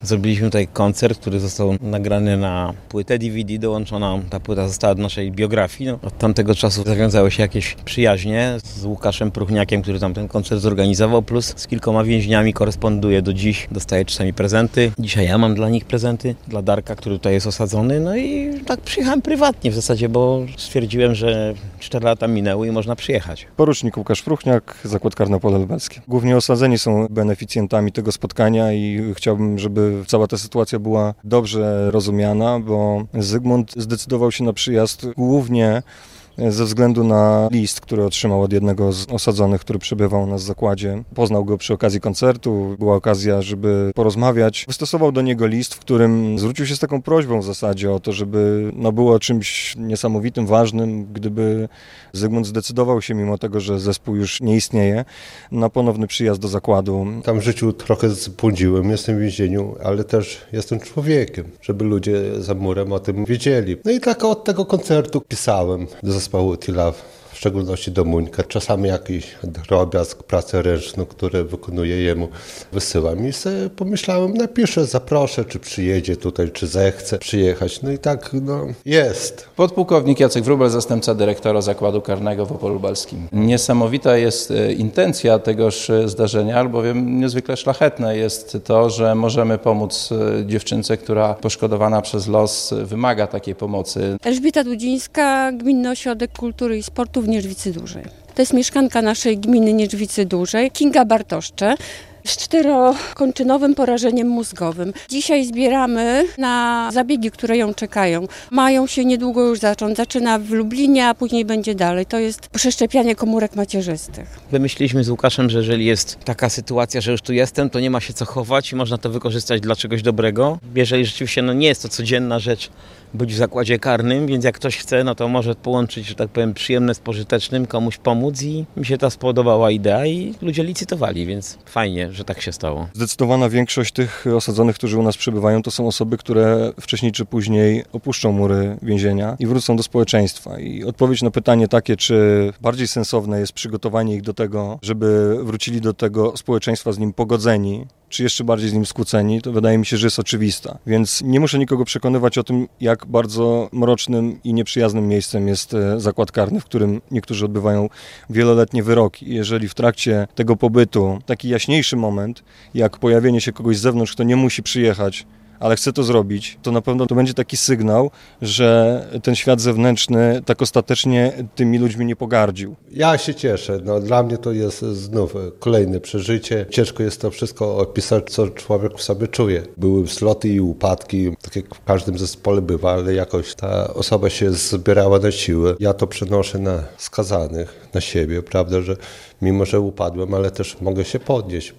Zrobiliśmy tutaj koncert, który został nagrany na płytę DVD, dołączona ta płyta została do naszej biografii. Od tamtego czasu zawiązały się jakieś przyjaźnie z Łukaszem Pruchniakiem, który tam ten koncert zorganizował, plus z kilkoma więźniami koresponduje do dziś, dostaje czasami prezenty. Dzisiaj ja mam dla nich prezenty, dla Darka, który tutaj jest osadzony, no i tak przyjechałem prywatnie w zasadzie, bo stwierdziłem, że 4 lata minęły i można przyjechać. Porucznik Łukasz Pruchniak, Zakład Karny Opole Lubelskie. Głównie osadzeni są beneficjentami tego spotkania i chciałbym, żeby cała ta sytuacja była dobrze rozumiana, bo Zygmunt zdecydował się na przyjazd głównie ze względu na list, który otrzymał od jednego z osadzonych, który przebywał u nas w zakładzie. Poznał go przy okazji koncertu, była okazja, żeby porozmawiać. Wystosował do niego list, w którym zwrócił się z taką prośbą w zasadzie o to, żeby było czymś niesamowitym, ważnym, gdyby Zygmunt zdecydował się, mimo tego, że zespół już nie istnieje, na ponowny przyjazd do zakładu. Tam w życiu trochę zbłądziłem, jestem w więzieniu, ale też jestem człowiekiem, żeby ludzie za murem o tym wiedzieli. No i tak od tego koncertu pisałem do zespołu T-Love, w szczególności do Muńka. Czasami jakiś drobiazg, pracę ręczną, które wykonuję jemu, wysyłam. I sobie pomyślałem, napiszę, zaproszę, czy przyjedzie tutaj, czy zechce przyjechać. No i tak, jest. Podpułkownik Jacek Wróbel, zastępca dyrektora Zakładu Karnego w Opolu Lubelskim. Niesamowita jest intencja tegoż zdarzenia, albowiem niezwykle szlachetne jest to, że możemy pomóc dziewczynce, która poszkodowana przez los wymaga takiej pomocy. Elżbieta Dudzińska, Gminny Ośrodek Kultury i Sportu w Nierzwicy Dużej. To jest mieszkanka naszej gminy Nierzwicy Dużej, Kinga Bartoszcze, z 4-kończynowym porażeniem mózgowym. Dzisiaj zbieramy na zabiegi, które ją czekają. Mają się niedługo już zacząć. Zaczyna w Lublinie, a później będzie dalej. To jest przeszczepianie komórek macierzystych. Wymyśliliśmy z Łukaszem, że jeżeli jest taka sytuacja, że już tu jestem, to nie ma się co chować i można to wykorzystać dla czegoś dobrego. Jeżeli rzeczywiście nie jest to codzienna rzecz, być w zakładzie karnym, więc jak ktoś chce, no to może połączyć, że tak powiem, przyjemne z pożytecznym, komuś pomóc i mi się ta spodobała idea i ludzie licytowali, więc fajnie, że tak się stało. Zdecydowana większość tych osadzonych, którzy u nas przebywają, to są osoby, które wcześniej czy później opuszczą mury więzienia i wrócą do społeczeństwa. I odpowiedź na pytanie takie, czy bardziej sensowne jest przygotowanie ich do tego, żeby wrócili do tego społeczeństwa z nim pogodzeni, czy jeszcze bardziej z nim skłóceni, to wydaje mi się, że jest oczywista. Więc nie muszę nikogo przekonywać o tym, jak bardzo mrocznym i nieprzyjaznym miejscem jest zakład karny, w którym niektórzy odbywają wieloletnie wyroki. Jeżeli w trakcie tego pobytu taki jaśniejszy moment, jak pojawienie się kogoś z zewnątrz, kto nie musi przyjechać, ale chce to zrobić, to na pewno to będzie taki sygnał, że ten świat zewnętrzny tak ostatecznie tymi ludźmi nie pogardził. Ja się cieszę. Dla mnie to jest znów kolejne przeżycie. Ciężko jest to wszystko opisać, co człowiek w sobie czuje. Były wzloty i upadki, tak jak w każdym zespole bywa, ale jakoś ta osoba się zbierała na siłę. Ja to przenoszę na skazanych, na siebie, prawda, że mimo, że upadłem, ale też mogę się podnieść.